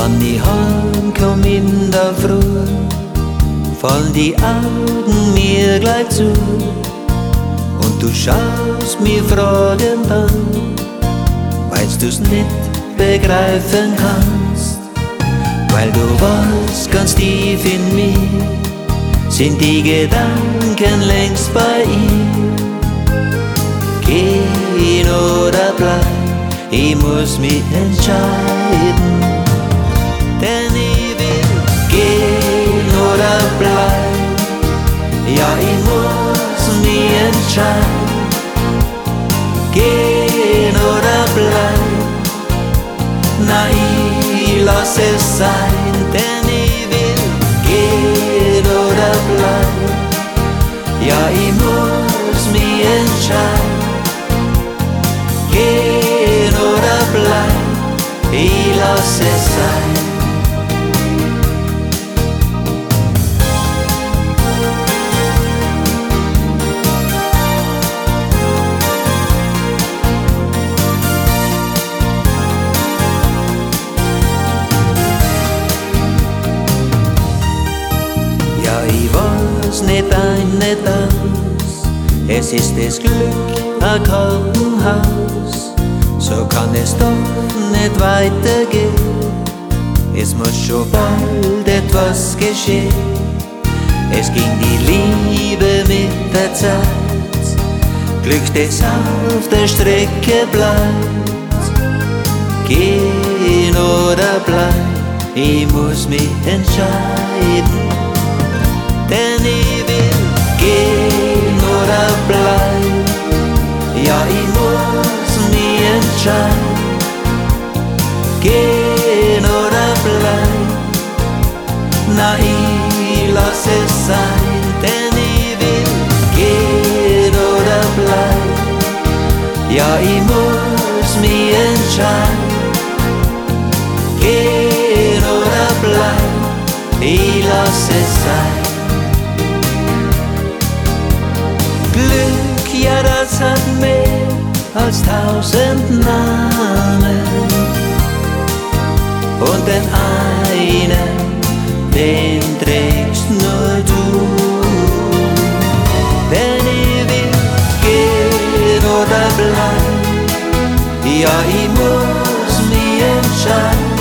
Wann ich heimkomm in der Früh, fallen die Augen mir gleich zu und du schaust mir fragend an, weil's du's nicht begreifen kannst, weil du weißt, ganz tief in mir sind die Gedanken längst bei ihr. Gehen oder bleib, ich muss mich entscheiden, denn ich will gehen oder bleib, ja ich muss mich entscheiden, gehen oder bleib, na ich lass es sein, denn ich will gehen oder bleib, ja ich muss mich entscheiden, gehen oder bleib, ich lass es sein. Ja, ich weiß nicht ein, nicht aus, es ist das Glück, ein Krankenhaus, so kann es doch nicht weitergehen. Es muss schon bald etwas geschehen. Es ging die Liebe mit der Zeit, Glück, das auf der Strecke bleibt. Gehen oder bleib, ich muss mich entscheiden, denn ich will gehen oder bleib, ja ich muss mich entscheiden, gehen oder bleib, na ich lass es sein, denn ich will gehen oder bleib, ja ich muss mich entscheiden, gehen oder bleib, ich lass es sein. Glück, ja das hat mehr als 1000 Namen, und den einen, den trägst nur du. Denn ich will gehen oder bleib, ja ich muss mich entscheiden,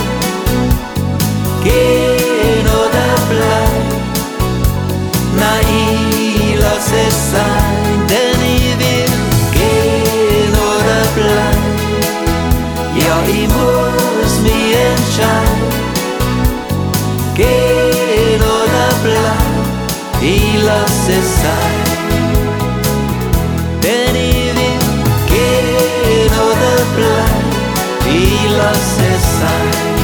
gehen oder bleib, na ich lass es sein, denn ich will gehen oder bleib, ja ich muss mich entscheiden, gehen oder bleib, ich lass es sein, denn ich will gehen oder bleib, ich lass es sein.